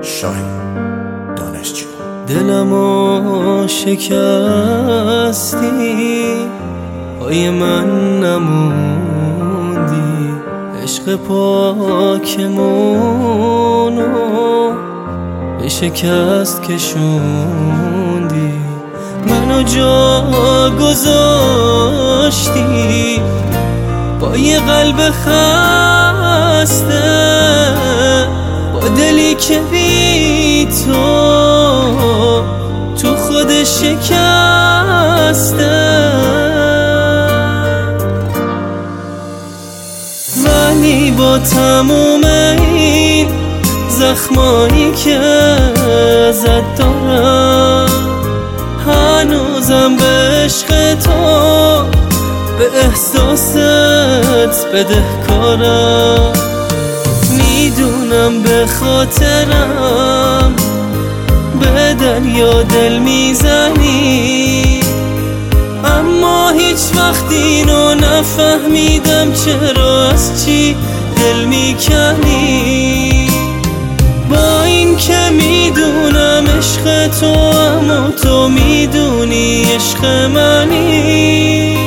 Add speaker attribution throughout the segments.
Speaker 1: شاهین دانشجو.
Speaker 2: دلمو شکستی، پای من نموندی، عشق پاکمونو به شکست کشوندی، منو جا گذاشتی با یه قلب خسته، با دلی که بی تو خودش شکسته. ولی با تموم این زخمایی که زد دارم، هنوزم به عشق تو، به احساست بدهکارم. میدونم به خاطرم به دریا دل میزنی، اما هیچ وقت اینو نفهمیدم چرا از چی دل میکنی. با این که میدونم عشق تو، اما تو میدونی عشق منی.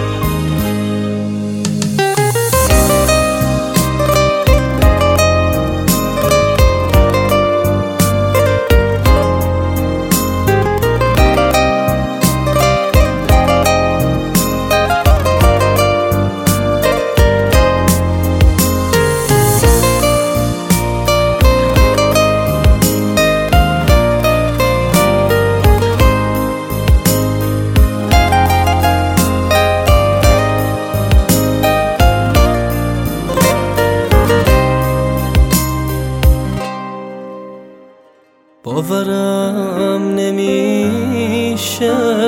Speaker 2: باورم نمیشه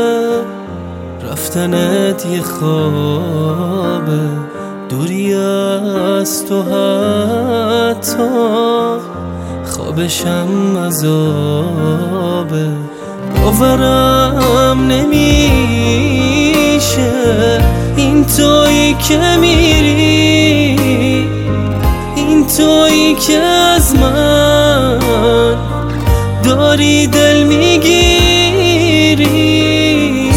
Speaker 2: رفتنت یه خوابه، دوری از تو حتی خوابشم عذابه. باورم نمیشه این تویی که میری، این تویی که از من داری دل میگیری.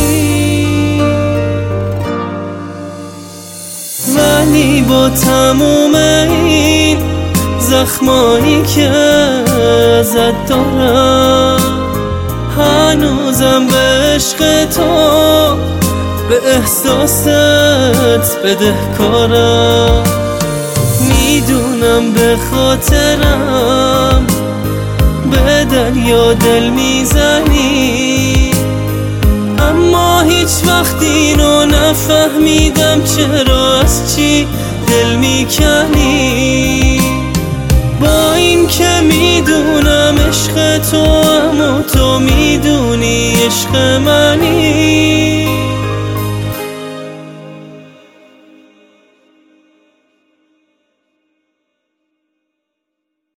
Speaker 2: ولی با تموم این زخمایی که زد دارم، هنوزم به عشق تو، به احساست بدهکارم. میدونم به خاطرم به دریا دل میزنی، اما هیچ وقت اینو نفهمیدم چرا از چی دل میکنی. با این که میدونم عشق تو،